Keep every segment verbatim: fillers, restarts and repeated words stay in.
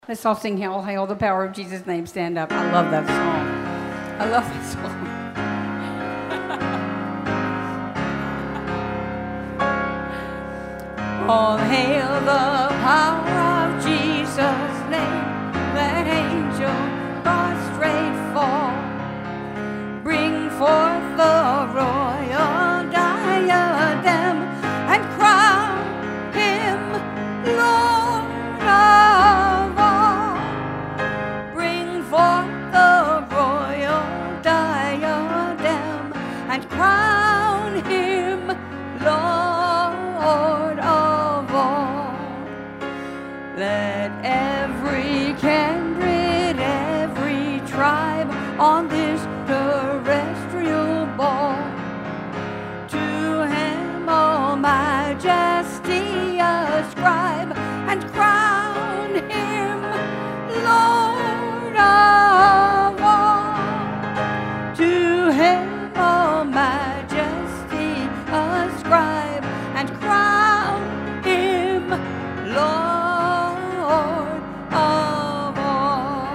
Let's all sing Hail, Hail, the power of Jesus' name. Stand up. I love that song. I love that song. All hail the power of Jesus' name. Let angel prostrate fall. Bring forth the royal diadem and crown him Lord of all. Bring forth the royal diadem and crown him Lord of all. Let every kindred, every tribe on this terrestrial ball to him all majesty ascribe and crown him Lord of all. To him all majesty ascribe and crown him Lord of all.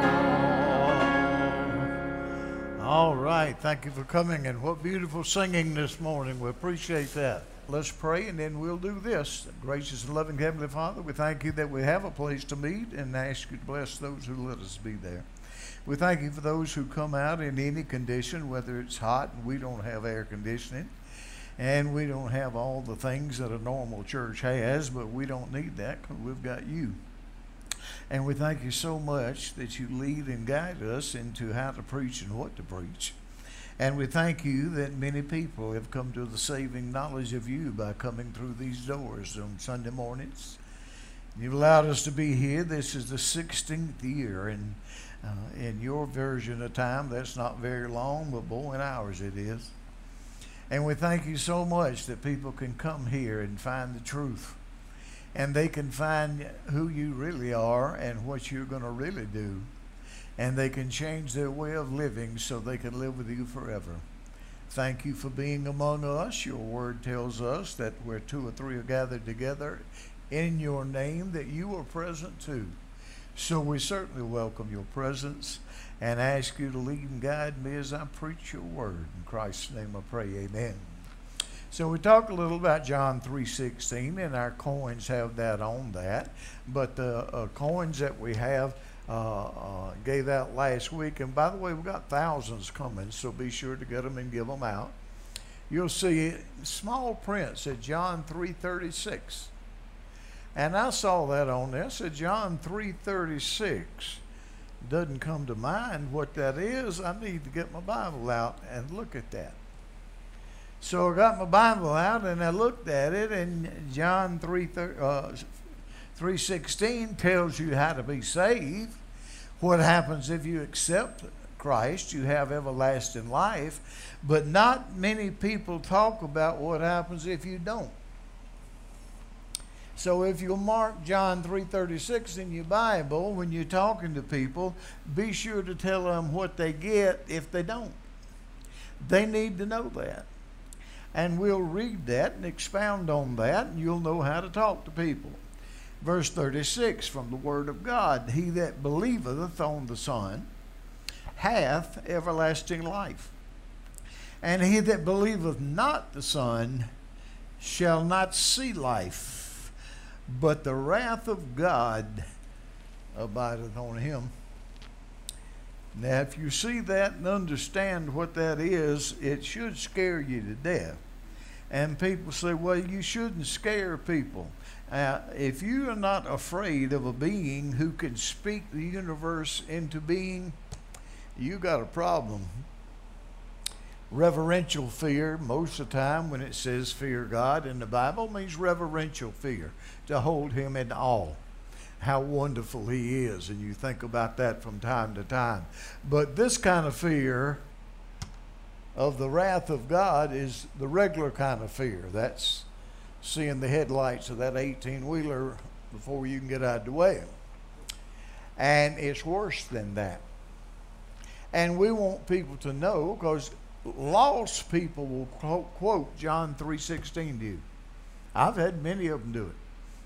All right, thank you for coming, and what beautiful singing this morning. We appreciate that. Let's pray, and then we'll do this. Gracious and loving Heavenly Father, we thank you that we have a place to meet, and ask you to bless those who let us be there. We thank you for those who come out in any condition, whether it's hot and we don't have air conditioning, and we don't have all the things that a normal church has, but we don't need that because we've got you. And we thank you so much that you lead and guide us into how to preach and what to preach. And we thank you that many people have come to the saving knowledge of you by coming through these doors on Sunday mornings. You've allowed us to be here. This is the sixteenth year, and uh, in your version of time, that's not very long, but boy, in ours it is. And we thank you so much that people can come here and find the truth. And they can find who you really are and what you're going to really do. And they can change their way of living so they can live with you forever. Thank you for being among us. Your word tells us that where two or three are gathered together in your name, that you are present too. So we certainly welcome your presence and ask you to lead and guide me as I preach your word. In Christ's name I pray, amen. So we talked a little about John three sixteen, and our coins have that on that. But the uh, coins that we have uh, uh, gave out last week, and by the way, we've got thousands coming, so be sure to get them and give them out. You'll see small print said John three thirty-six. And I saw that on there. It said John three thirty-six. Doesn't come to mind what that is. I need to get my Bible out and look at that. So I got my Bible out and I looked at it, and John three sixteen tells you how to be saved. What happens if you accept Christ? You have everlasting life. But not many people talk about what happens if you don't. So if you'll mark John three thirty-six in your Bible, when you're talking to people, be sure to tell them what they get if they don't. They need to know that. And we'll read that and expound on that, and you'll know how to talk to people. Verse thirty-six from the Word of God, he that believeth on the Son hath everlasting life. And he that believeth not the Son shall not see life, but the wrath of God abideth on him. Now, if you see that and understand what that is, it should scare you to death. And people say, well, you shouldn't scare people. Uh, if you are not afraid of a being who can speak the universe into being, you got a problem. Reverential fear, most of the time when it says fear God in the Bible, means reverential fear, to hold him in awe. How wonderful he is, and you think about that from time to time. But this kind of fear of the wrath of God is the regular kind of fear. That's seeing the headlights of that eighteen-wheeler before you can get out of the way. And it's worse than that. And we want people to know, because lost people will quote John three sixteen to you. I've had many of them do it.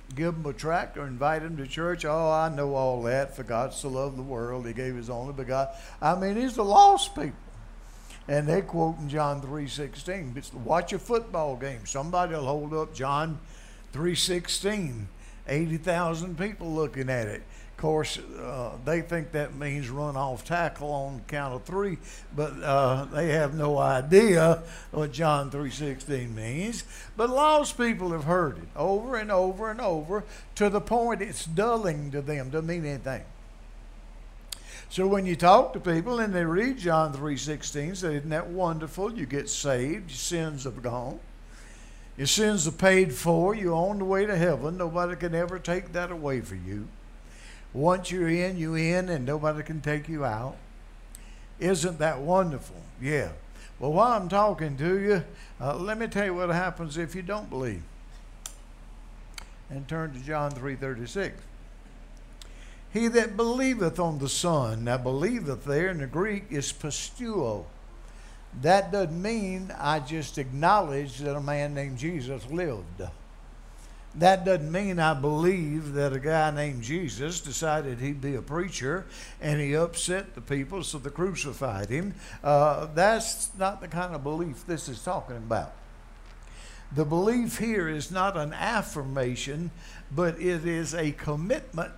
give them a tract or invite them to church. Oh, I know all that. For God so loved the world, he gave his only begotten. I mean, these are lost people. And they quote in John three sixteen. Watch a football game. Somebody will hold up John three sixteen. eighty thousand people looking at it. Of course, uh, they think that means run off tackle on the count of three, but uh, they have no idea what John three sixteen means. But lost people have heard it over and over and over to the point it's dulling to them. Doesn't mean anything. So when you talk to people and they read John three sixteen, say, isn't that wonderful? You get saved, your sins have gone. Your sins are paid for. You're on the way to heaven. Nobody can ever take that away from you. Once you're in, you're in, and nobody can take you out. Isn't that wonderful? Yeah. Well, while I'm talking to you, uh, let me tell you what happens if you don't believe. And turn to John three thirty-six. He that believeth on the Son, now believeth there in the Greek is pisteuo. That doesn't mean I just acknowledge that a man named Jesus lived. That doesn't mean I believe that a guy named Jesus decided he'd be a preacher and he upset the people so they crucified him. Uh, that's not the kind of belief this is talking about. The belief here is not an affirmation, but it is a commitment.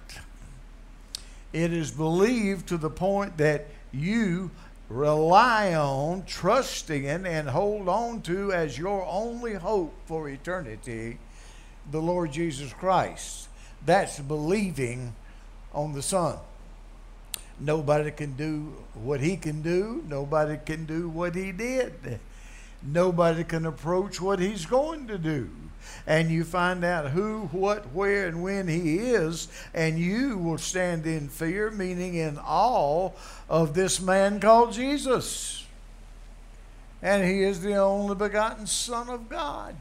It is believed to the point that you rely on, trust in, and hold on to as your only hope for eternity the Lord Jesus Christ. That's believing on the Son. Nobody can do what he can do. Nobody can do what he did. Nobody can approach what he's going to do. And you find out who, what, where, and when he is, and you will stand in fear, meaning in awe of this man called Jesus. And he is the only begotten Son of God.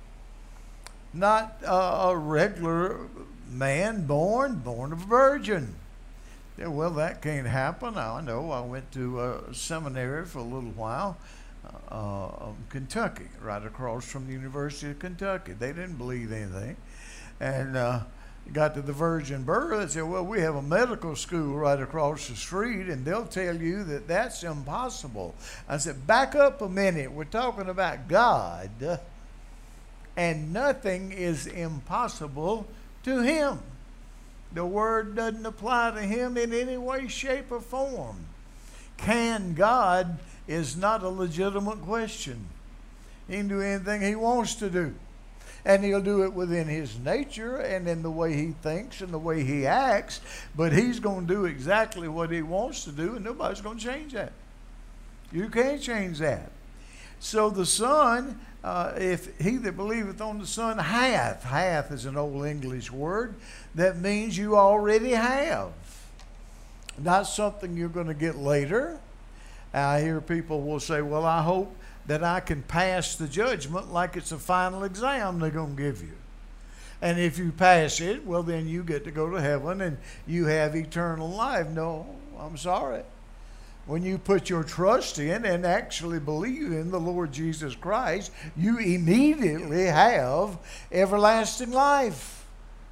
Not uh, a regular man born, born of a virgin. Yeah, well, that can't happen. I know. I went to a seminary for a little while. Uh, Kentucky, right across from the University of Kentucky. They didn't believe anything. And uh, got to the virgin birth. They said, well, we have a medical school right across the street, and they'll tell you that that's impossible. I said, back up a minute. We're talking about God, and nothing is impossible to him. The word doesn't apply to him in any way, shape, or form. Can God is not a legitimate question. He can do anything he wants to do. And he'll do it within his nature and in the way he thinks and the way he acts. But he's going to do exactly what he wants to do, and nobody's going to change that. You can't change that. So the Son, uh, if he that believeth on the Son hath, hath is an old English word that means you already have. Not something you're going to get later. I hear people will say, well, I hope that I can pass the judgment like it's a final exam they're going to give you. And if you pass it, well, then you get to go to heaven and you have eternal life. No, I'm sorry. When you put your trust in and actually believe in the Lord Jesus Christ, you immediately have everlasting life.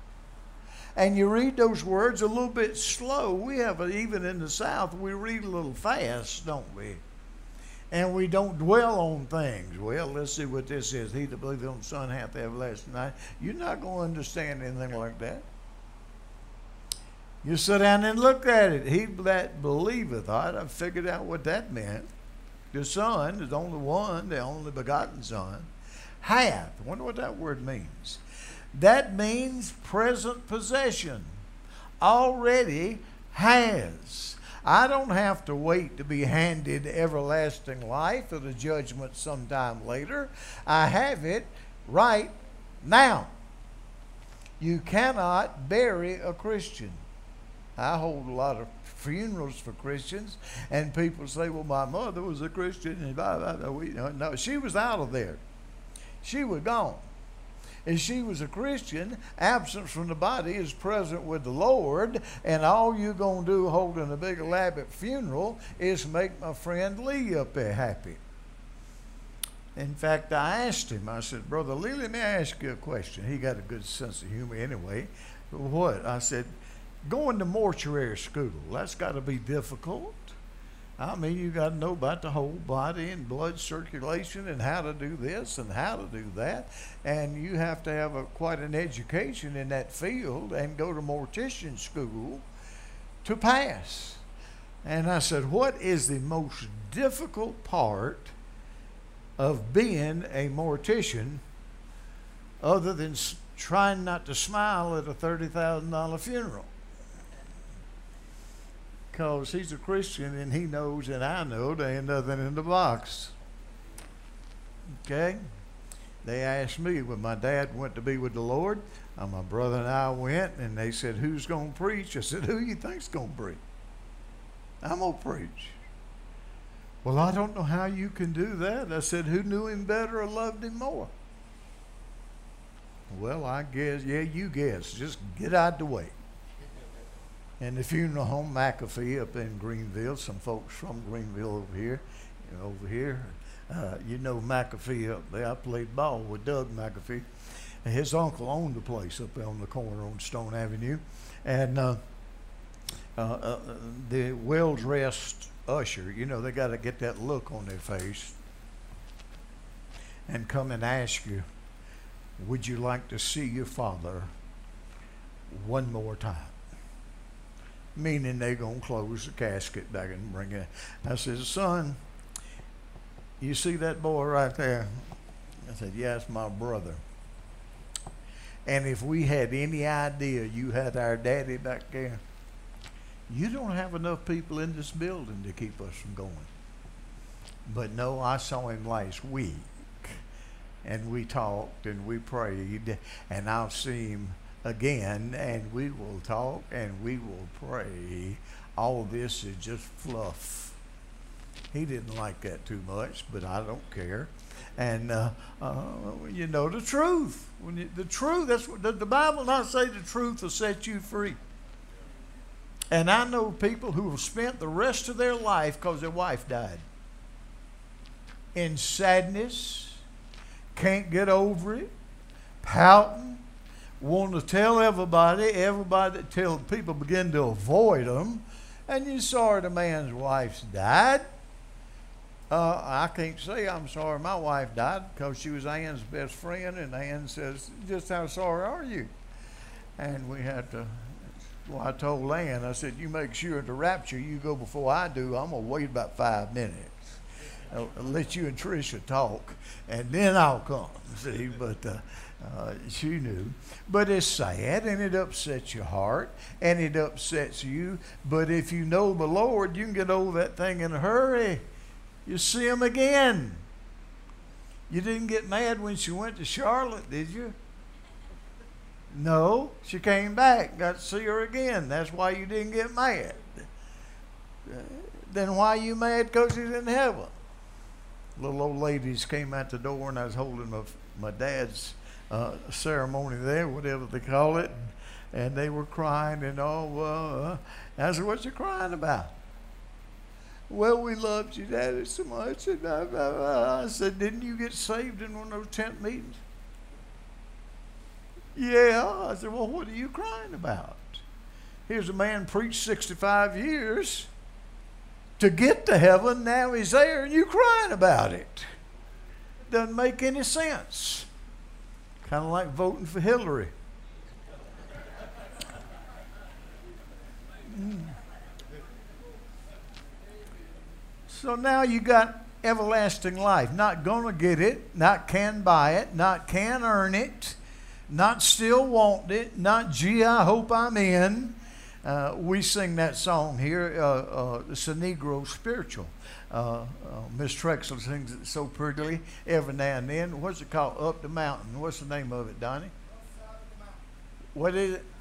And you read those words a little bit slow. We have, a, even in the South, we read a little fast, don't we? And we don't dwell on things. Well, let's see what this is. He that believeth on the Son hath everlasting life. You're not going to understand anything like that. You sit down and look at it. He that believeth, all right, I figured out what that meant. The Son is only one, the only begotten Son, hath. I wonder what that word means. That means present possession. Already has. I don't have to wait to be handed everlasting life or the judgment sometime later. I have it right now. You cannot bury a Christian. I hold a lot of funerals for Christians, and people say, well, my mother was a Christian, and blah, blah, blah. We, no, she was out of there. She was gone. If she was a Christian, absence from the body is present with the Lord, and all you're going to do holding a big elaborate funeral is make my friend Lee up there happy. In fact, I asked him, I said, Brother Lee, let me ask you a question. He got a good sense of humor anyway. What? I said, going to mortuary school, that's got to be difficult. I mean, you got to know about the whole body and blood circulation and how to do this and how to do that. And you have to have a, quite an education in that field and go to mortician school to pass. And I said, what is the most difficult part of being a mortician other than s- trying not to smile at a thirty thousand dollars funeral? Because he's a Christian and he knows and I know there ain't nothing in the box. Okay? They asked me when my dad went to be with the Lord, uh, my brother and I went, and they said, who's going to preach? I said, who you think's going to preach? I'm going to preach. Well, I don't know how you can do that. I said, who knew him better or loved him more? Well, I guess, yeah, you guess. Just get out the way. And the funeral home, McAfee, up in Greenville, some folks from Greenville over here, you know, over here, uh, you know McAfee up there. I played ball with Doug McAfee. And his uncle owned the place up there on the corner on Stone Avenue. And uh, uh, uh, the well-dressed usher, you know, they got to get that look on their face and come and ask you, would you like to see your father one more time? Meaning they going to close the casket back and bring it. I said, son, you see that boy right there? I said, yeah, it's my brother. And if we had any idea you had our daddy back there, you don't have enough people in this building to keep us from going. But no, I saw him last week, and we talked and we prayed, and I'll see him again, and we will talk and we will pray. All this is just fluff. He didn't like that too much, but I don't care. And uh, uh, you know the truth. When you, the truth, that's what the, the Bible not say the truth will set you free. And I know people who have spent the rest of their life because their wife died in sadness, can't get over it, pouting, want to tell everybody, everybody till people begin to avoid them, and you're sorry the man's wife's died. Uh, I can't say I'm sorry my wife died because she was Ann's best friend, and Ann says, just how sorry are you? And we had to, well, I told Ann, I said, you make sure at the rapture you go before I do. I'm going to wait about five minutes. I'll, I'll let you and Tricia talk, and then I'll come, see, but uh, uh, she knew. But it's sad, and it upsets your heart, and it upsets you. But if you know the Lord, you can get over that thing in a hurry. You see him again. You didn't get mad when she went to Charlotte, did you? No, she came back, got to see her again. That's why you didn't get mad. Uh, then why are you mad? Because he's in heaven. Little old ladies came out the door, and I was holding my, my dad's uh, ceremony there, whatever they call it, and, and they were crying and all. Uh, I said, what you crying about? Well, we loved you, Daddy, so much. And I, I, I said, didn't you get saved in one of those tent meetings? Yeah. I said, well, what are you crying about? Here's a man preached sixty-five years to get to heaven. Now he's there, and you crying about it. Doesn't make any sense. Kind of like voting for Hillary. Mm. So now you got everlasting life. Not going to get it, not can buy it, not can earn it, not still want it, not gee, I hope I'm in. Uh, we sing that song here, uh, uh, it's a Negro spiritual. Uh, uh, Miss Trexler sings it so prettily every now and then. What's it called? Up the Mountain. What's the name of it, Donnie? What is it?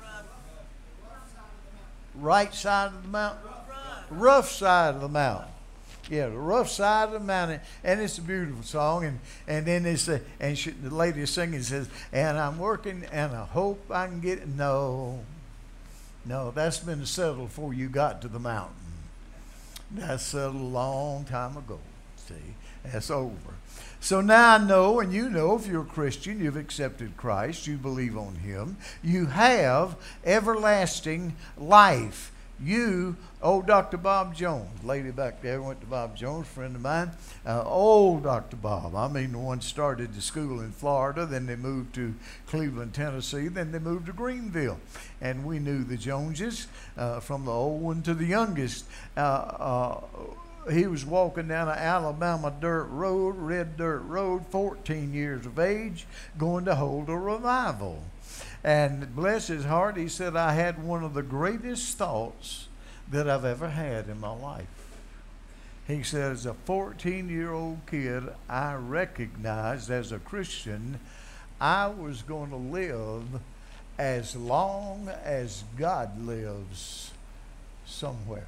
Right side of the mountain? Rough side of the mountain. Yeah, the rough side of the mountain, and it's a beautiful song. And and then it's a, and she, the lady singing says, "And I'm working, and I hope I can get it." No, no, that's been settled before you got to the mountain. That's settled a long time ago. See, that's over. So now I know, and you know, if you're a Christian, you've accepted Christ, you believe on Him, you have everlasting life. You, old Doctor Bob Jones, lady back there went to Bob Jones, friend of mine, uh, old Doctor Bob. I mean, the one started the school in Florida, then they moved to Cleveland, Tennessee, then they moved to Greenville. And we knew the Joneses, uh, from the old one to the youngest. Uh, uh, He was walking down an Alabama dirt road, red dirt road, fourteen years of age, going to hold a revival. And bless his heart, he said, I had one of the greatest thoughts that I've ever had in my life. He said, as a fourteen-year-old kid, I recognized as a Christian, I was going to live as long as God lives somewhere.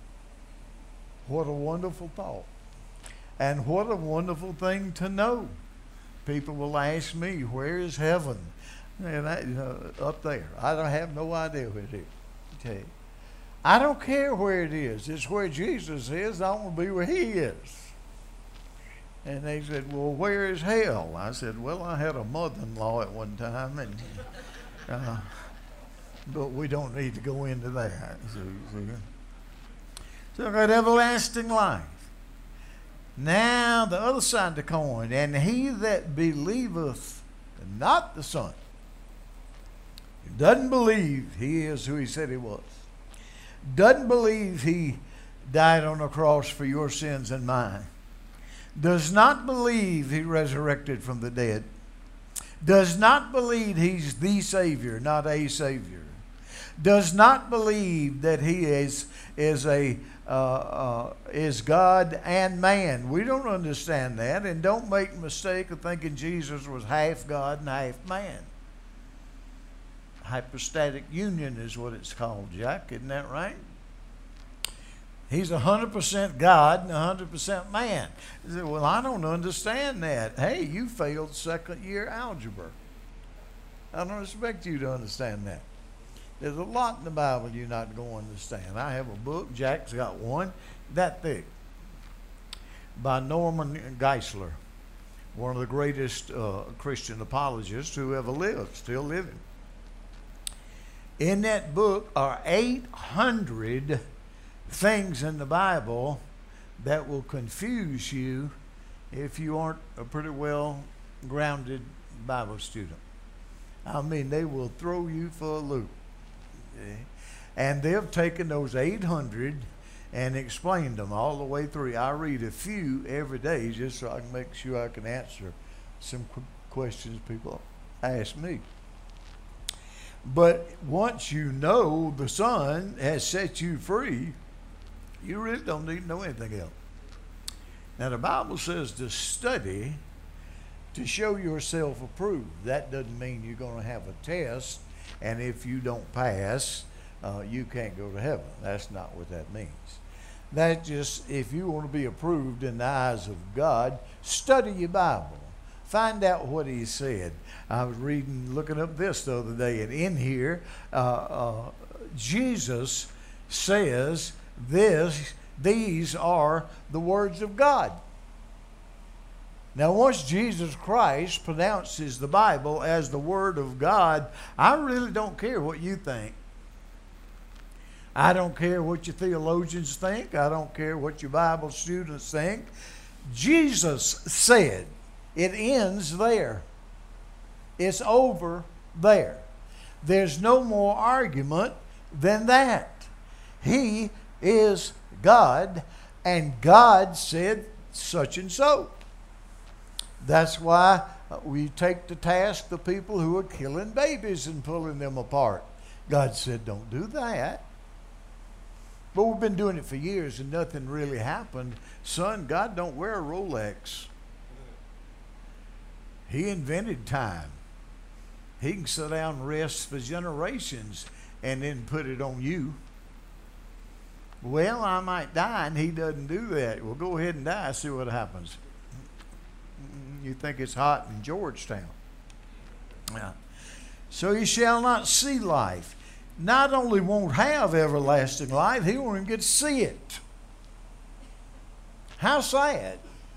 What a wonderful thought. And what a wonderful thing to know. People will ask me, where is heaven? And I, you know, up there. I don't have no idea where it is. Okay. I don't care where it is. It's where Jesus is. I want to be where He is. And they said, well, where is hell? I said, well, I had a mother-in-law at one time, and uh, but we don't need to go into that. So, so, So I got everlasting life. Now the other side of the coin, and he that believeth not the Son, doesn't believe He is who He said He was, doesn't believe He died on the cross for your sins and mine, does not believe He resurrected from the dead, does not believe He's the Savior, not a Savior, does not believe that He is, is a Uh, uh, is God and man. We don't understand that, and don't make the mistake of thinking Jesus was half God and half man. Hypostatic union is what it's called, Jack. Isn't that right? He's one hundred percent God and one hundred percent man. You say, well, I don't understand that. Hey, you failed second year algebra. I don't expect you to understand that. There's a lot in the Bible you're not going to understand. I have a book, Jack's got one, that thick, by Norman Geisler, one of the greatest uh, Christian apologists who ever lived, still living. In that book are eight hundred things in the Bible that will confuse you if you aren't a pretty well grounded Bible student. I mean, they will throw you for a loop. And they've taken those eight hundred and explained them all the way through. I read a few every day just so I can make sure I can answer some qu- questions people ask me. But once you know the Son has set you free, you really don't need to know anything else. Now the Bible says to study to show yourself approved. That doesn't mean you're going to have a test, and if you don't pass, uh, you can't go to heaven. That's not what that means. That just, if you want to be approved in the eyes of God, study your Bible. Find out what He said. I was reading, looking up this the other day, and in here, uh, uh, Jesus says this, these are the words of God. Now, once Jesus Christ pronounces the Bible as the Word of God, I really don't care what you think. I don't care what your theologians think. I don't care what your Bible students think. Jesus said, it ends there. It's over there. There's no more argument than that. He is God, and God said such and so. That's why we take to task the people who are killing babies and pulling them apart. God said, don't do that. But we've been doing it for years and nothing really happened. Son, God don't wear a Rolex. He invented time. He can sit down and rest for generations and then put it on you. Well, I might die, and He doesn't do that. Well, go ahead and die, see what happens. You think it's hot in Georgetown. Yeah. So he shall not see life. Not only won't have everlasting life, he won't even get to see it. How sad.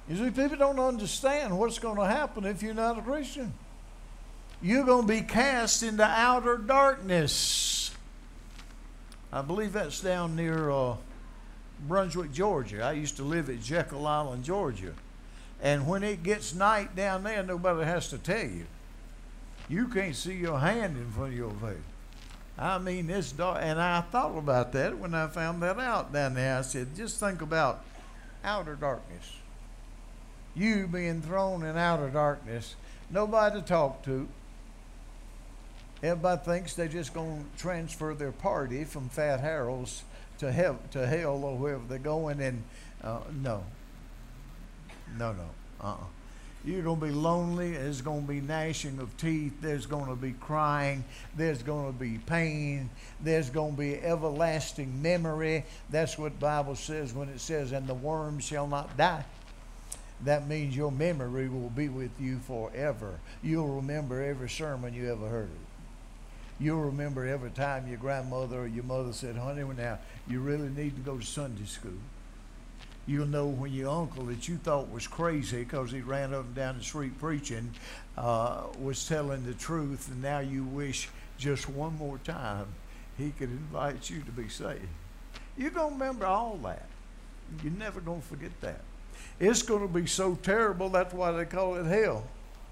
You see, people don't understand what's going to happen if you're not a Christian. You're going to be cast into outer darkness. I believe that's down near uh, Brunswick, Georgia. I used to live at Jekyll Island, Georgia. And when it gets night down there, nobody has to tell you. You can't see your hand in front of your face. I mean, it's dark. And I thought about that when I found that out down there. I said, just think about outer darkness. You being thrown in outer darkness, nobody to talk to. Everybody thinks they're just going to transfer their party from Fat Harold's to hell, to hell or wherever they're going. And uh, no, no, no, uh-uh. You're going to be lonely. There's going to be gnashing of teeth. There's going to be crying. There's going to be pain. There's going to be everlasting memory. That's what the Bible says when it says, and the worm shall not die. That means your memory will be with you forever. You'll remember every sermon you ever heard. You'll remember every time your grandmother or your mother said, honey, well, now you really need to go to Sunday school. You'll know when your uncle that you thought was crazy because he ran up and down the street preaching uh, was telling the truth, and now you wish just one more time he could invite you to be saved. You're going to remember all that. You're never going to forget that. It's going to be so terrible, that's why they call it hell.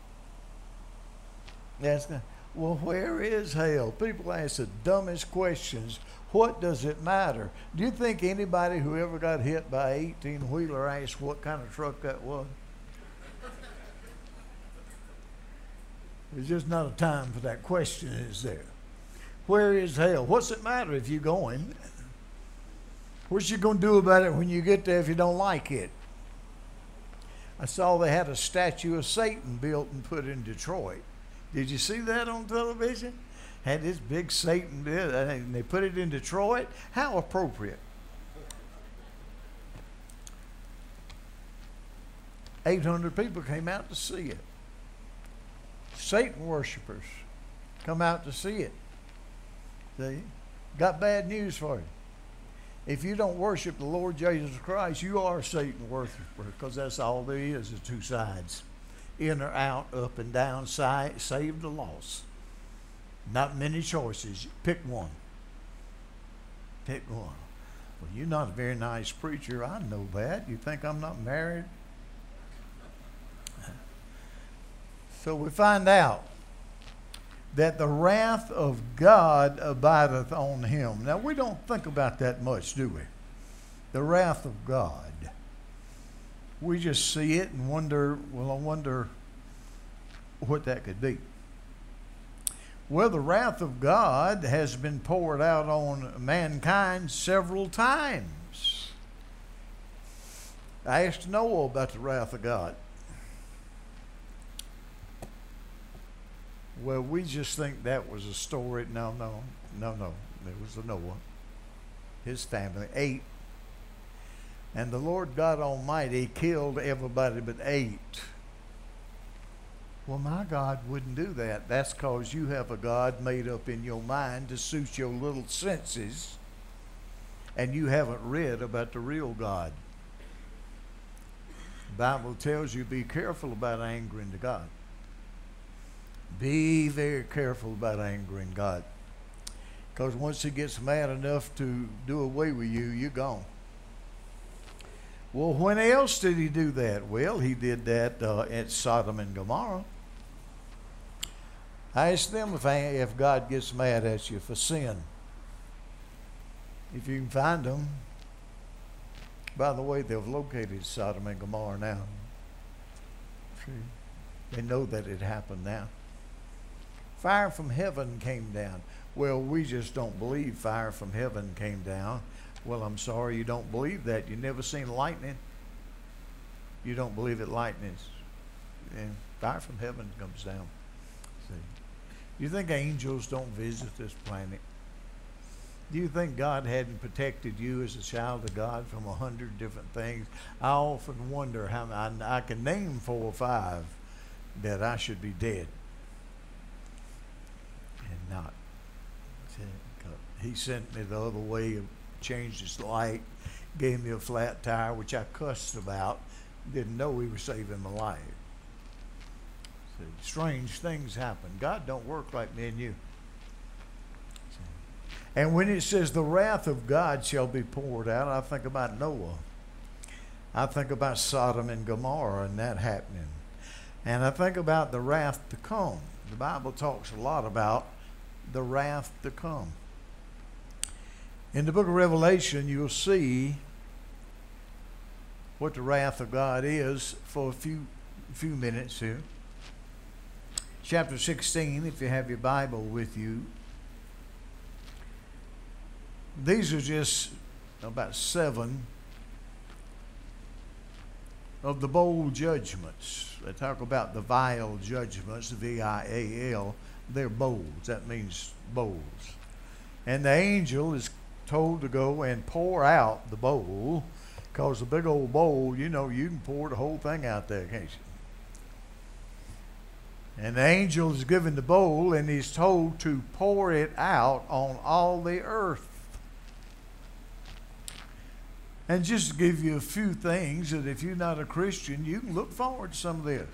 That's not, well, where is hell? People ask the dumbest questions. What does it matter? Do you think anybody who ever got hit by an eighteen-wheeler asked what kind of truck that was? There's just not a time for that question, is there? Where is hell? What's it matter if you're going? What's you going to do about it when you get there if you don't like it? I saw they had a statue of Satan built and put in Detroit. Did you see that on television? Had this big Satan built, and they put it in Detroit. How appropriate. eight hundred people came out to see it. Satan worshipers come out to see it. See? Got bad news for you. If you don't worship the Lord Jesus Christ, you are a Satan worshiper, because that's all there is, is two sides. In or out, up and down, side, saved or lost. Not many choices. Pick one. Pick one. Well, you're not a very nice preacher. I know that. You think I'm not married? So we find out that the wrath of God abideth on him. Now, we don't think about that much, do we? The wrath of God. We just see it and wonder, well, I wonder what that could be. Well, the wrath of God has been poured out on mankind several times. I asked Noah about the wrath of God. Well, we just think that was a story. No, no, no, no. It was a Noah. His family, eight. And the Lord God Almighty killed everybody but eight. Well, my God wouldn't do that. That's because you have a God made up in your mind to suit your little senses, and you haven't read about the real God. The Bible tells you be careful about angering the God. Be very careful about angering God, because once he gets mad enough to do away with you, you're gone. Well, when else did he do that? Well, he did that uh, at Sodom and Gomorrah. I asked them if, I, if God gets mad at you for sin. If you can find them. By the way, they've located Sodom and Gomorrah now. See, they know that it happened now. Fire from heaven came down. Well, we just don't believe fire from heaven came down. Well, I'm sorry you don't believe that. You've never seen lightning. You don't believe that lightning's, and fire from heaven comes down. See, you think angels don't visit this planet? Do you think God hadn't protected you as a child of God from a hundred different things? I often wonder how I, I can name four or five that I should be dead and not. He sent me the other way, changed his light, gave me a flat tire, which I cussed about Didn't know he was saving my life. See, strange things happen. God don't work like me and you. And when it says the wrath of God shall be poured out, I think about Noah. I think about Sodom and Gomorrah and that happening. And I think about the wrath to come. The Bible talks a lot about the wrath to come. In the book of Revelation, you'll see what the wrath of God is for a few, few minutes here. Chapter sixteen, if you have your Bible with you. These are just about seven of the bowl judgments. They talk about the vial judgments, V I A L. They're bowls. That means bowls. And the angel is told to go and pour out the bowl, because the big old bowl, you know, you can pour the whole thing out there, can't you? And the angel is given the bowl, and he's told to pour it out on all the earth. And just to give you a few things that if you're not a Christian, you can look forward to some of this.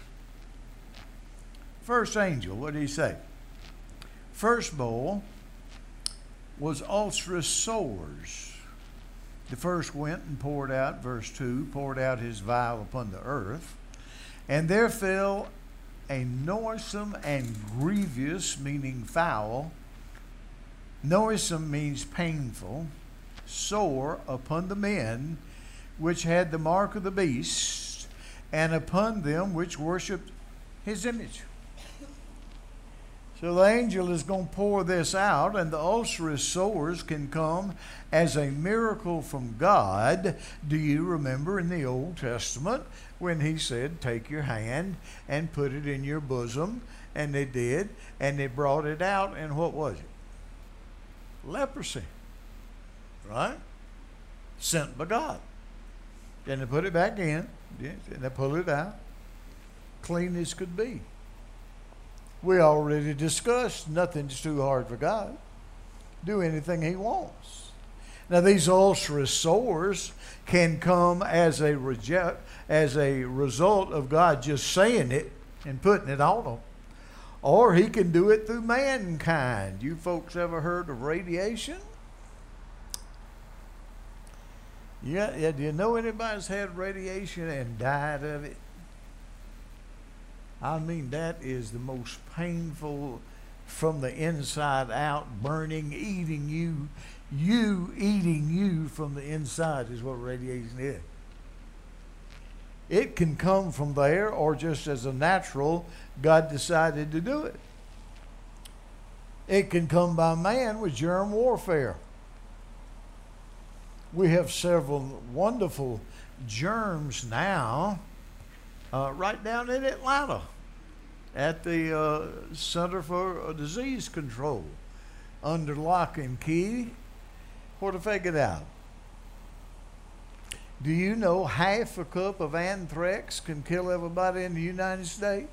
First angel, what did he say? First bowl was ulcerous sores. The first went and poured out, verse two, poured out his vial upon the earth. And there fell a noisome and grievous, meaning foul. Noisome means painful. Sore upon the men which had the mark of the beast, and upon them which worshipped his image. So the angel is going to pour this out, and the ulcerous sores can come as a miracle from God. Do you remember in the Old Testament when he said, take your hand and put it in your bosom? And they did, and they brought it out, and what was it? Leprosy. Right? Sent by God. Then they put it back in, and they pull it out. Clean as could be. We already discussed nothing's too hard for God. Do anything he wants. Now these ulcerous sores can come as a reject, as a result of God just saying it and putting it on them. Or he can do it through mankind. You folks ever heard of radiation? Yeah, yeah. Do you know anybody's had radiation and died of it? I mean, that is the most painful from the inside out, burning, eating you. You eating you from the inside is what radiation is. It can come from there, or just as a natural, God decided to do it. It can come by man with germ warfare. We have several wonderful germs now uh, right down in Atlanta at the uh, Center for Disease Control under lock and key. What if they get out? Do you know half a cup of anthrax can kill everybody in the United States?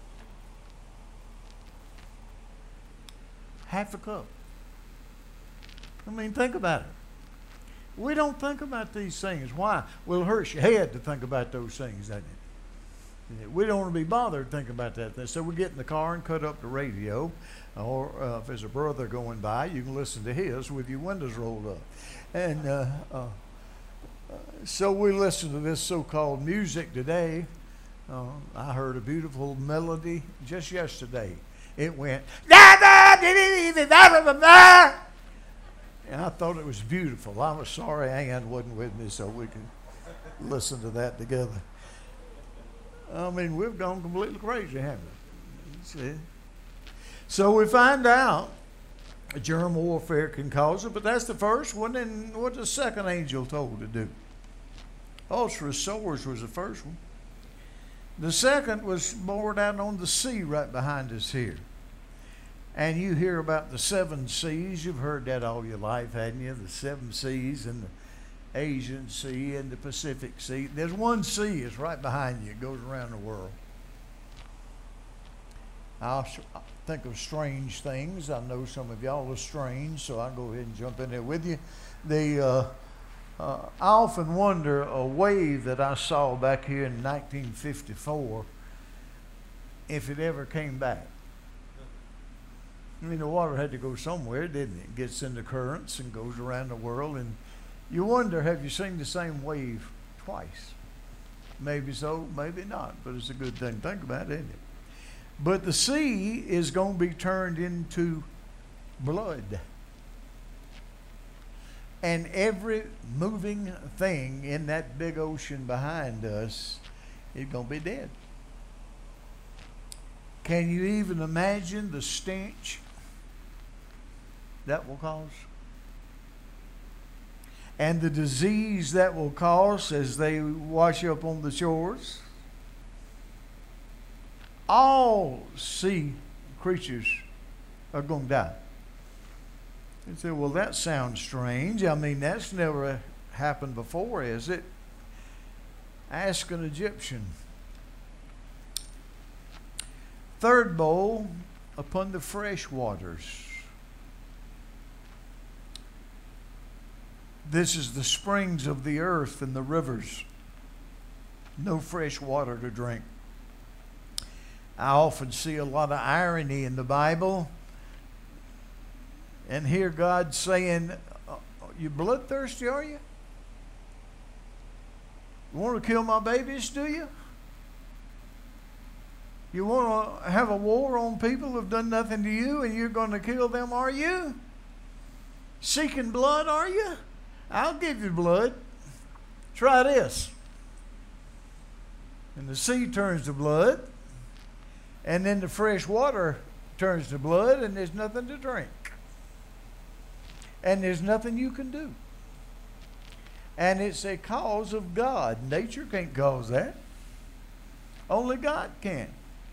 Half a cup. I mean, think about it. We don't think about these things. Why? Well, it hurts your head to think about those things, doesn't it? We don't want to be bothered thinking about that. So we get in the car and cut up the radio, or uh, if there's a brother going by, you can listen to his with your windows rolled up. And uh, uh, so we listen to this so-called music today. Uh, I heard a beautiful melody just yesterday. It went, and I thought it was beautiful. I was sorry Ann wasn't with me so we could listen to that together. I mean, we've gone completely crazy, haven't we? See? So we find out germ warfare can cause it, but that's the first one. And what the second angel told to do? Ulcerous sores was the first one. The second was poured out on the sea right behind us here. And you hear about the seven seas. You've heard that all your life, hadn't you? The seven seas and the Asian Sea and the Pacific Sea. There's one sea that's right behind you. It goes around the world. I'll think of strange things. I know some of y'all are strange, so I'll go ahead and jump in there with you. The uh, Uh, I often wonder a wave that I saw back here in nineteen fifty-four, if it ever came back. I mean, the water had to go somewhere, didn't it? It gets into currents and goes around the world, and you wonder, have you seen the same wave twice? Maybe so, maybe not, but it's a good thing to think about, isn't it? But the sea is going to be turned into blood. And every moving thing in that big ocean behind us is going to be dead. Can you even imagine the stench that will cause? And the disease that will cause as they wash up on the shores? All sea creatures are going to die. You say, well, that sounds strange. I mean, that's never happened before, is it? Ask an Egyptian. Third bowl, upon the fresh waters. This is the springs of the earth and the rivers. No fresh water to drink. I often see a lot of irony in the Bible and hear God saying, you bloodthirsty, are you? You want to kill my babies, do you? You want to have a war on people who've done nothing to you and you're going to kill them, are you? Seeking blood, are you? I'll give you blood. Try this. And the sea turns to blood, and then the fresh water turns to blood, and there's nothing to drink. And there's nothing you can do. And it's a cause of God. Nature can't cause that. Only God can.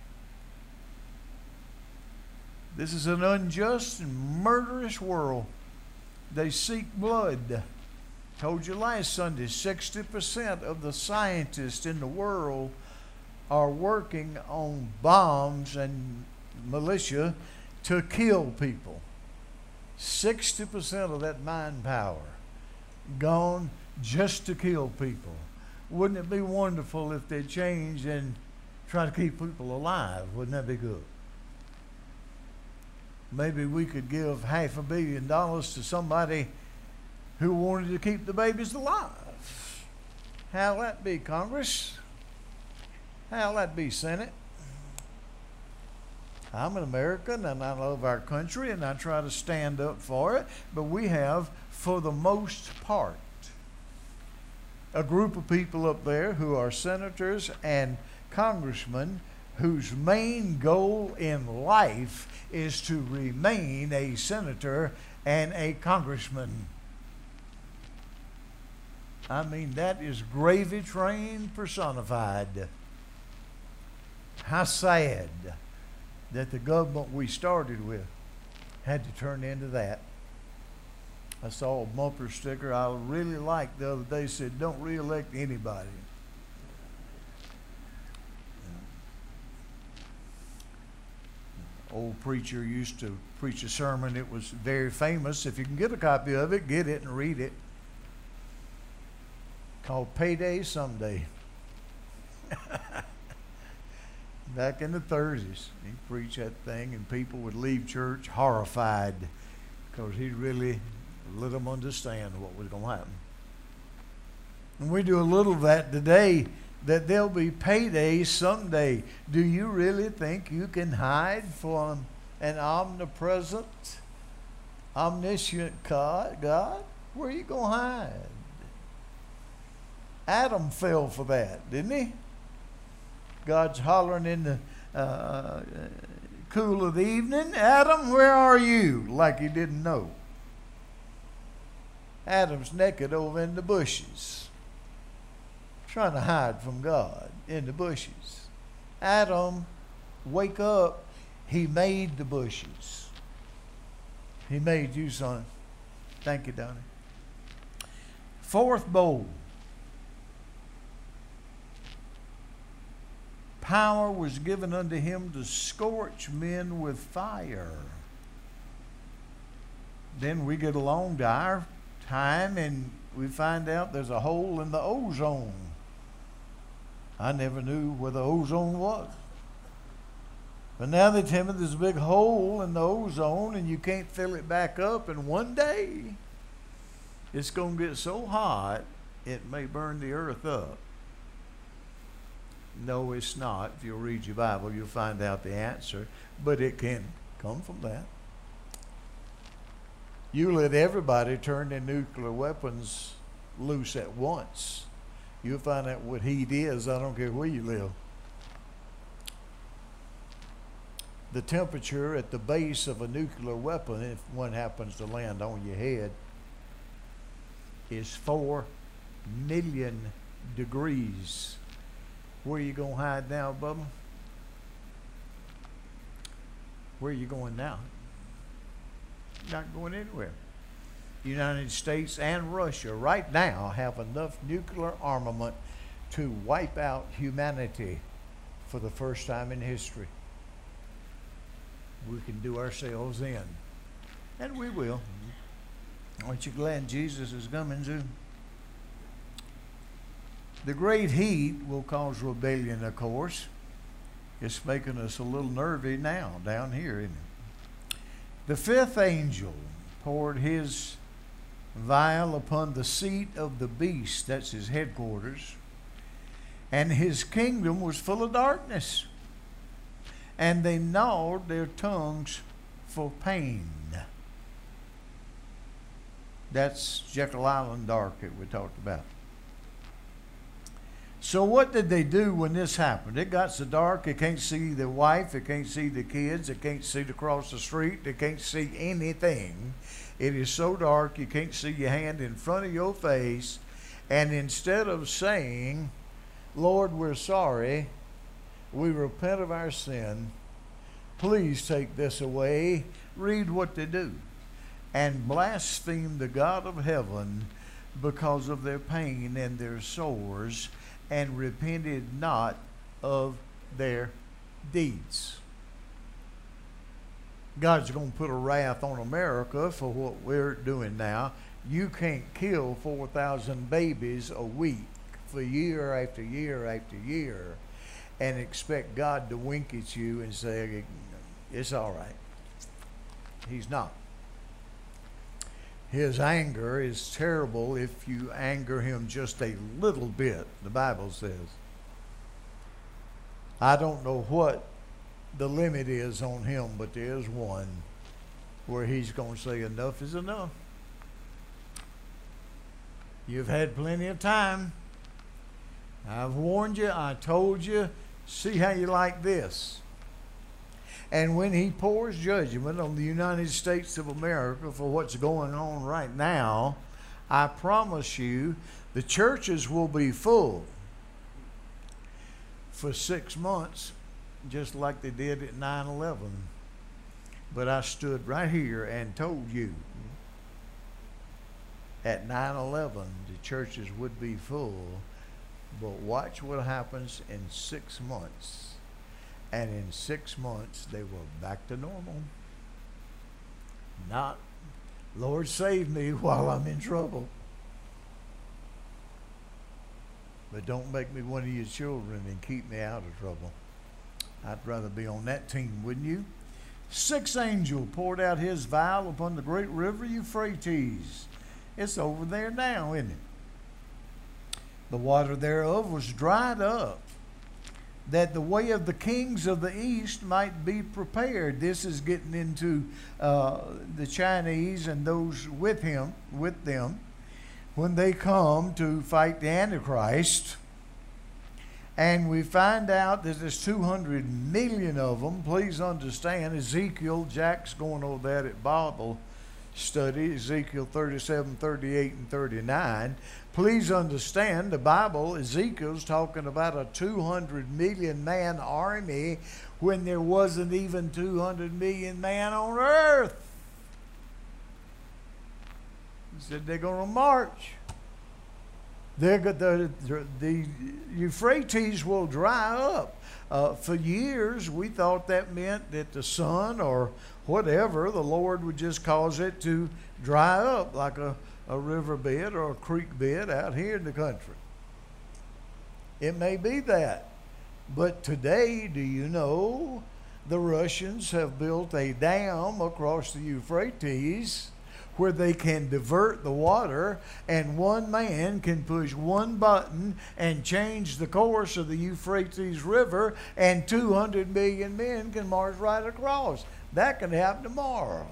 This is an unjust and murderous world. They seek blood. Told you last Sunday, sixty percent of the scientists in the world are working on bombs and militia to kill people. sixty percent of that mind power gone just to kill people. Wouldn't it be wonderful if they changed and try to keep people alive? Wouldn't that be good? Maybe we could give half a billion dollars to somebody who wanted to keep the babies alive. How'll that be, Congress? How'll that be, Senate? I'm an American and I love our country and I try to stand up for it, but we have, for the most part, a group of people up there who are senators and congressmen whose main goal in life is to remain a senator and a congressman. I mean, that is gravy train personified. How sad that the government we started with had to turn into that. I saw a bumper sticker I really liked the other day, said, don't re-elect anybody. Old preacher used to preach a sermon. It was very famous. If you can get a copy of it, get it and read it. Called Payday Someday. Back in the thirties, he preached that thing, and people would leave church horrified because he really let them understand what was going to happen. And we do a little of that today, that there'll be payday someday. Do you really think you can hide from an omnipresent, omniscient God? God? Where are you going to hide? Adam fell for that, didn't he? God's hollering in the uh, cool of the evening, Adam, where are you? Like he didn't know. Adam's naked over in the bushes, trying to hide from God in the bushes. Adam, wake up. He made the bushes. He made you, son. Thank you, Donnie. Fourth bowl. Power was given unto him to scorch men with fire. Then we get along to our time, and we find out there's a hole in the ozone. I never knew where the ozone was. But now they tell me there's a big hole in the ozone and you can't fill it back up. And one day, it's going to get so hot, it may burn the earth up. No, it's not. If you'll read your Bible, you'll find out the answer. But it can come from that. You let everybody turn their nuclear weapons loose at once. You'll find out what heat is. I don't care where you live. The temperature at the base of a nuclear weapon, if one happens to land on your head, is four million degrees. Where are you going to hide now, Bubba? Where are you going now? You're not going anywhere. The United States and Russia right now have enough nuclear armament to wipe out humanity for the first time in history. We can do ourselves in. And we will. Aren't you glad Jesus is coming soon? The great heat will cause rebellion, of course. It's making us a little nervy now down here, isn't it? The fifth angel poured his vial upon the seat of the beast, that's his headquarters, and his kingdom was full of darkness. And they gnawed their tongues for pain. That's Jekyll Island dark that we talked about. So what did they do when this happened? It got so dark, they can't see the wife, they can't see the kids, they can't see to cross the street, they can't see anything. It is so dark, you can't see your hand in front of your face. And instead of saying, Lord, we're sorry, we repent of our sin, please take this away, read what they do. And blaspheme the God of heaven because of their pain and their sores, and repented not of their deeds. God's going to put a wrath on America for what we're doing now. You can't kill four thousand babies a week for year after year after year and expect God to wink at you and say, it's all right. He's not. His anger is terrible if you anger him just a little bit, the Bible says. I don't know what the limit is on him, but there is one where he's going to say enough is enough. You've had plenty of time. I've warned you. I told you. See how you like this. And when he pours judgment on the United States of America for what's going on right now, I promise you the churches will be full for six months, just like they did at nine eleven. But I stood right here and told you at nine eleven the churches would be full. But watch what happens in six months. And in six months, they were back to normal. Not, Lord, save me while I'm in trouble. But don't make me one of your children and keep me out of trouble. I'd rather be on that team, wouldn't you? Sixth angel poured out his vial upon the great river Euphrates. It's over there now, isn't it? The water thereof was dried up, that the way of the kings of the east might be prepared. This is getting into uh, the Chinese and those with him, with them, when they come to fight the Antichrist. And we find out that there's two hundred million of them. Please understand, Ezekiel, Jack's going over that at Bible study, Ezekiel thirty-seven, thirty-eight, and thirty-nine. Please understand, the Bible, Ezekiel's talking about a two hundred million man army when there wasn't even two hundred million man on earth. He said they're going to march. They're, the, the, the Euphrates will dry up. Uh, for years, we thought that meant that the sun or whatever, the Lord would just cause it to dry up like a, a riverbed or a creek bed out here in the country. It may be that. But today, do you know, the Russians have built a dam across the Euphrates where they can divert the water, and one man can push one button and change the course of the Euphrates River, and two hundred million men can march right across. That can happen tomorrow.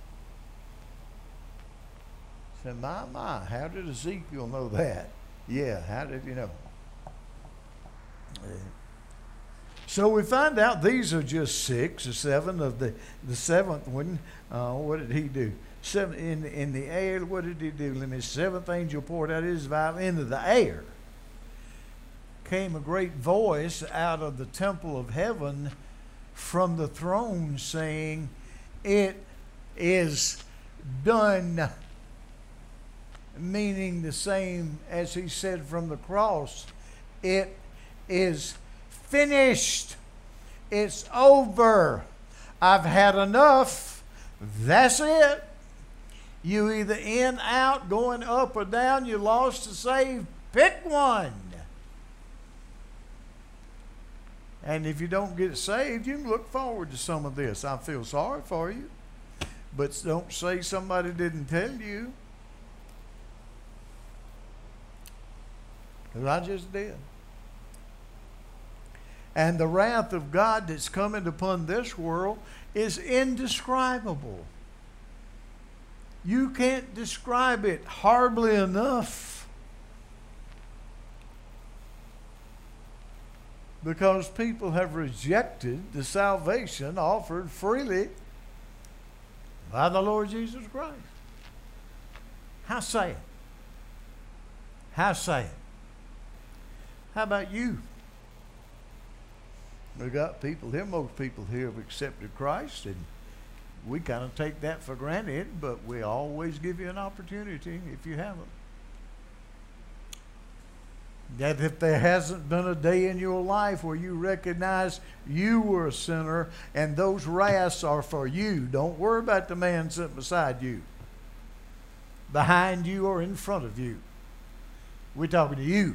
So, my, my, how did Ezekiel know that? Yeah, how did you know? Uh, So we find out these are just six or seven of the, the seventh one. Uh, what did he do? Seven, in, in the air, what did he do? Let me, seventh angel poured out his vial into the air. Came a great voice out of the temple of heaven from the throne saying, "It is done." Meaning the same as he said from the cross. It is finished. It's over. I've had enough. That's it. You either in, out, going up or down, you lost or saved. Pick one. And if you don't get saved, you can look forward to some of this. I feel sorry for you. But don't say somebody didn't tell you. Because I just did. And the wrath of God that's coming upon this world is indescribable. You can't describe it hardly enough. Because people have rejected the salvation offered freely by the Lord Jesus Christ. How sad. How sad. How about you? We got people here, most people here have accepted Christ, and we kind of take that for granted, but we always give you an opportunity if you haven't. That if there hasn't been a day in your life where you recognize you were a sinner and those wraths are for you, don't worry about the man sitting beside you, behind you, or in front of you. We're talking to you.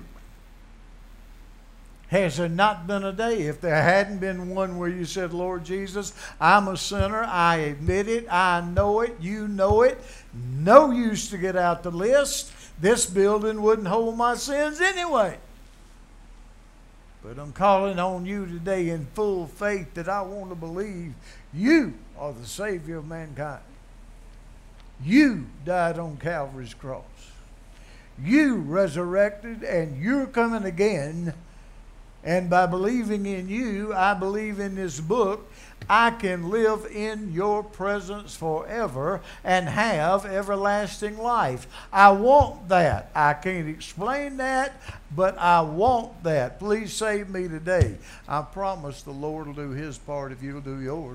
Has there not been a day, if there hadn't been one where you said, "Lord Jesus, I'm a sinner, I admit it, I know it, you know it, no use to get out the list, this building wouldn't hold my sins anyway. But I'm calling on you today in full faith that I want to believe you are the Savior of mankind. You died on Calvary's cross. You resurrected, and you're coming again. And by believing in you, I believe in this book, I can live in your presence forever and have everlasting life. I want that. I can't explain that, but I want that. Please save me today. I promise the Lord will do his part if you'll do yours.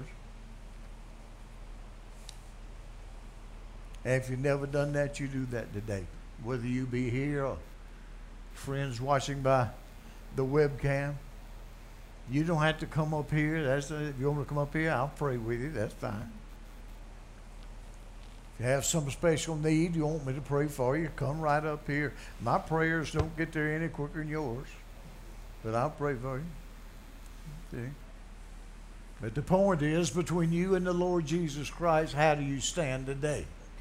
And if you've never done that, you do that today. Whether you be here or friends watching by the webcam. You don't have to come up here. That's a, if you want to come up here, I'll pray with you. That's fine. If you have some special need you want me to pray for you, come right up here. My prayers don't get there any quicker than yours, but I'll pray for you. See? But the point is, between you and the Lord Jesus Christ, how do you stand today?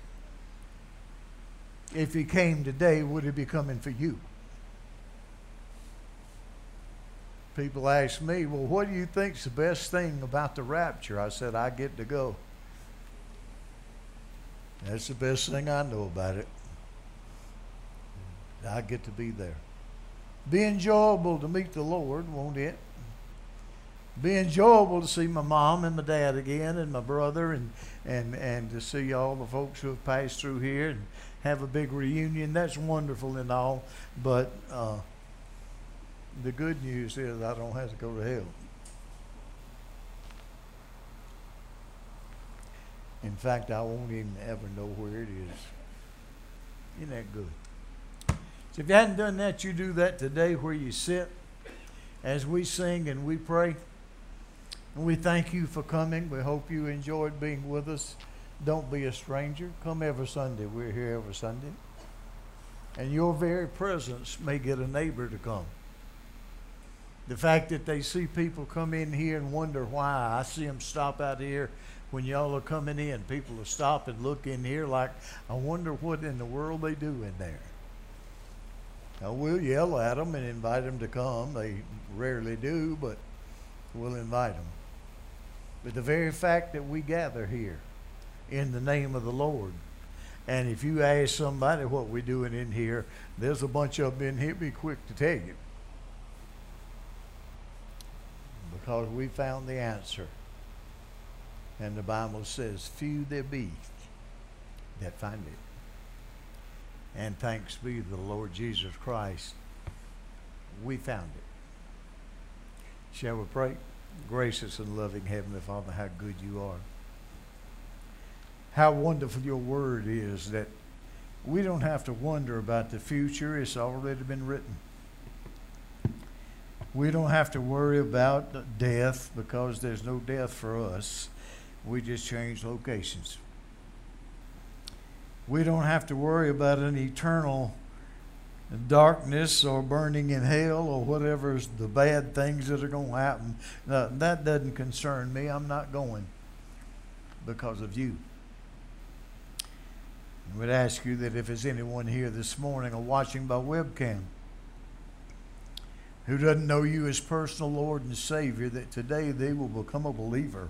If he came today, would he be coming for you? People ask me, well, what do you think's the best thing about the rapture? I said, I get to go. That's the best thing I know about it. I get to be there. Be enjoyable to meet the Lord, won't it? Be enjoyable to see my mom and my dad again, and my brother, and, and, and to see all the folks who have passed through here and have a big reunion. That's wonderful and all, but uh, the good news is I don't have to go to hell. In fact, I won't even ever know where it is. Isn't that good? So if you hadn't done that, you do that today where you sit as we sing and we pray. And we thank you for coming. We hope you enjoyed being with us. Don't be a stranger. Come every Sunday. We're here every Sunday. And your very presence may get a neighbor to come. The fact that they see people come in here and wonder why. I see them stop out here when y'all are coming in. People will stop and look in here like, I wonder what in the world they do in there. Now, we'll yell at them and invite them to come. They rarely do, but we'll invite them. But the very fact that we gather here in the name of the Lord, and if you ask somebody what we're doing in here, there's a bunch of them in here be quick to tell you. Because we found the answer. And the Bible says, few there be that find it. And thanks be to the Lord Jesus Christ, we found it. Shall we pray? Gracious and loving Heavenly Father, how good you are. How wonderful your word is, that we don't have to wonder about the future. It's already been written. We don't have to worry about death, because there's no death for us. We just change locations. We don't have to worry about an eternal darkness or burning in hell or whatever's the bad things that are going to happen. No, that doesn't concern me. I'm not going because of you. I would ask you that if there's anyone here this morning or watching by webcam who doesn't know you as personal Lord and Savior, that today they will become a believer.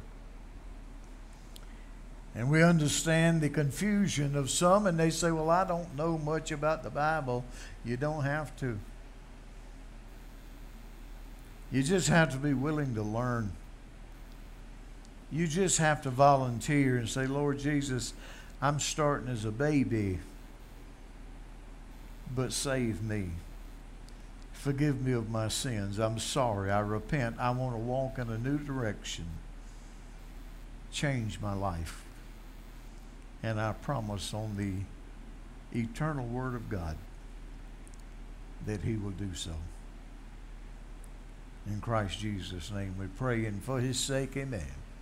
And we understand the confusion of some, and they say, well, I don't know much about the Bible. You don't have to. You just have to be willing to learn. You just have to volunteer and say, Lord Jesus, I'm starting as a baby, but save me. Forgive me of my sins. I'm sorry. I repent. I want to walk in a new direction. Change my life. And I promise on the eternal Word of God that He will do so. In Christ Jesus' name we pray, and for His sake, amen.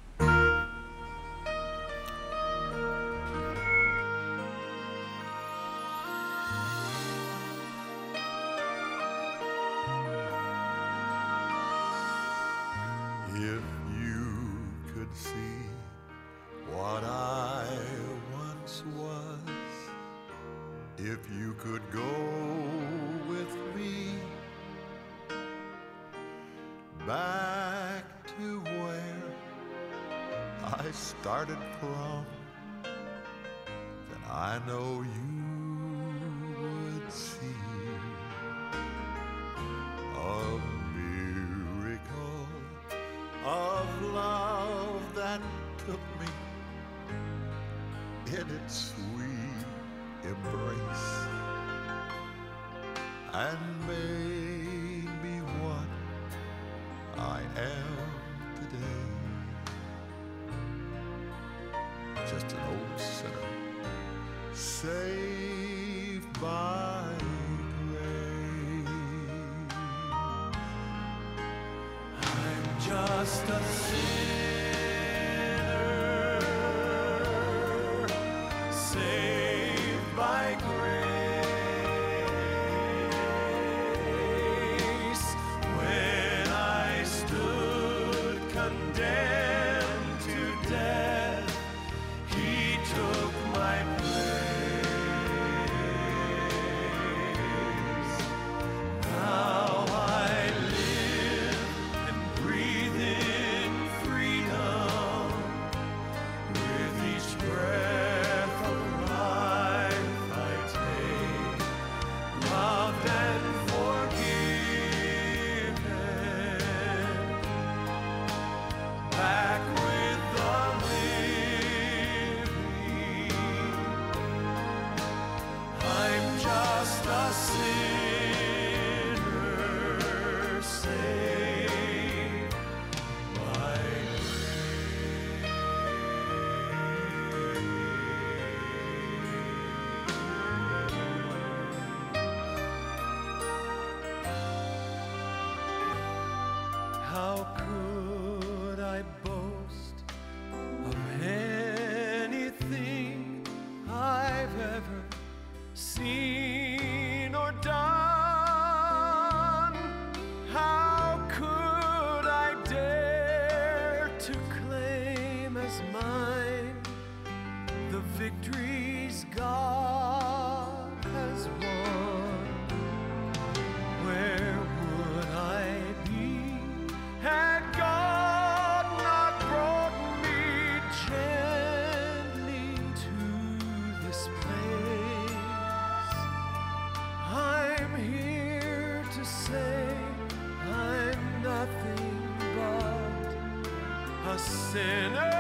If you could see what I once was, if you could go with me back to where I started from, then I know you would see a miracle of love that took me in its sweet embrace and made me what I am today. Just an old sinner saved by grace. I'm just a sinner saved by grace. When I stood condemned to death, He took my place. a sinner